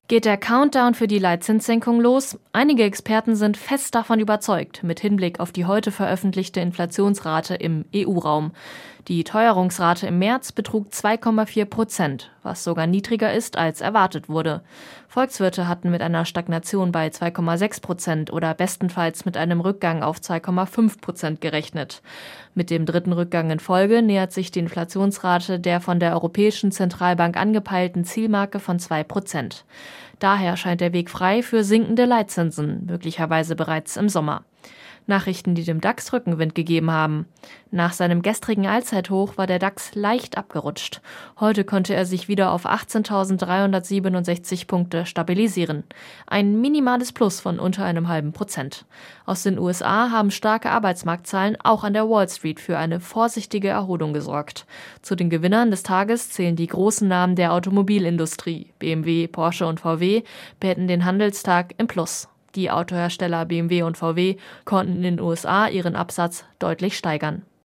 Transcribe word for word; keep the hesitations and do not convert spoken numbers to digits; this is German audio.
Geht der Countdown für die Leitzinssenkung los? Einige Experten sind fest davon überzeugt, mit Hinblick auf die heute veröffentlichte Inflationsrate im E U-Raum. Die Teuerungsrate im März betrug zwei Komma vier Prozent, was sogar niedriger ist, als erwartet wurde. Volkswirte hatten mit einer Stagnation bei zwei Komma sechs Prozent oder bestenfalls mit einem Rückgang auf zwei Komma fünf Prozent gerechnet. Mit dem dritten Rückgang in Folge nähert sich die Inflationsrate der von der Europäischen Zentralbank angepeilten Zielmarke von zwei Prozent. Daher scheint der Weg frei für sinkende Leitzinsen, möglicherweise bereits im Sommer. Nachrichten, die dem DAX Rückenwind gegeben haben. Nach seinem gestrigen Allzeithoch war der DAX leicht abgerutscht. Heute konnte er sich wieder auf achtzehntausenddreihundertsiebenundsechzig Punkte stabilisieren. Ein minimales Plus von unter einem halben Prozent. Aus den U S A haben starke Arbeitsmarktzahlen auch an der Wall Street für eine vorsichtige Erholung gesorgt. Zu den Gewinnern des Tages zählen die großen Namen der Automobilindustrie. B M W, Porsche und V W beenden den Handelstag im Plus. Die Autohersteller B M W und V W konnten in den U S A ihren Absatz deutlich steigern.